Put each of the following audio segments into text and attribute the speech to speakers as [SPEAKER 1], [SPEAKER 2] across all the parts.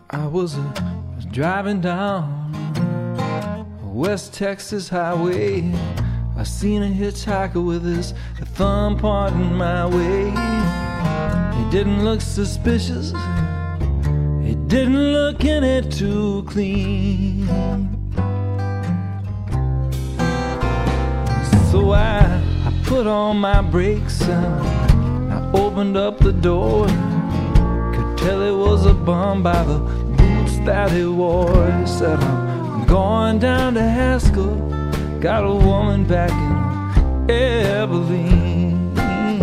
[SPEAKER 1] I was driving down a West Texas highway. I seen a hitchhiker with his thumb pointing my way. He didn't look suspicious, he didn't look any too clean. So I put on my brakes and I opened up the door. Could tell it was a bum by the boots that he wore. He said, I'm going down to Haskell, got a woman back in Abilene.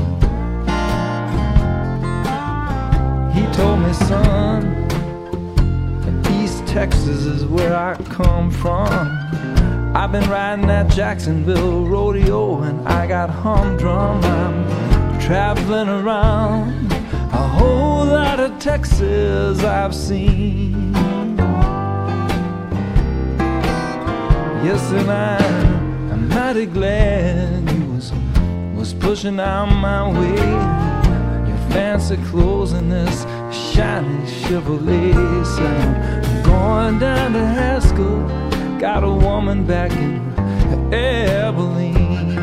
[SPEAKER 1] He told me, son, East Texas is where I come from. I've been riding that Jacksonville rodeo and I got humdrum. I'm traveling around a whole lot of Texas I've seen. Yes, and I'm mighty glad you was pushing out my way. Your fancy clothes and this shiny Chevrolet. Said I'm going down to Haskell, got a woman back in Abilene.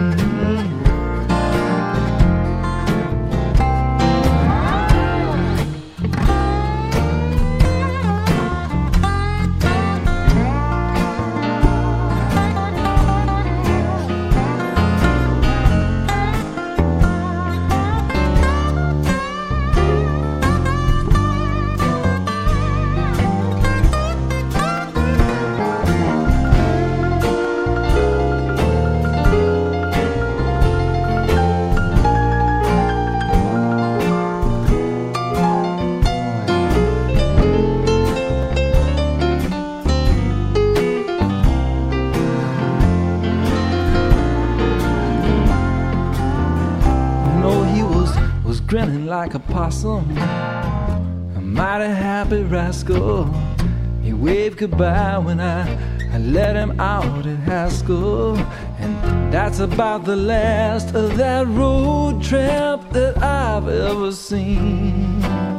[SPEAKER 1] Grinning like a possum, a mighty happy rascal. He waved goodbye when I let him out at Haskell. And that's about the last of that road tramp that I've ever seen.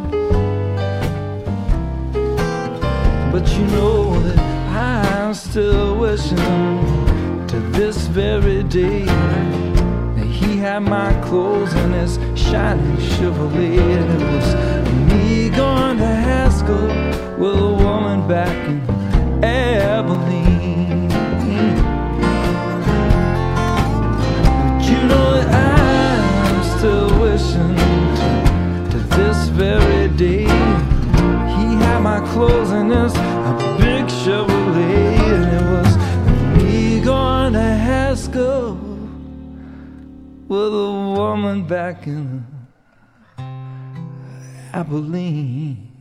[SPEAKER 1] But you know that I'm still wishing to this very day that he had my clothes and his shiny Chevrolet. And it was me going to Haskell with a woman back in Abilene. But you know that I'm still wishing to this very day he had my clothes and this a big Chevrolet. And it was me going to Haskell with a woman back in Abilene.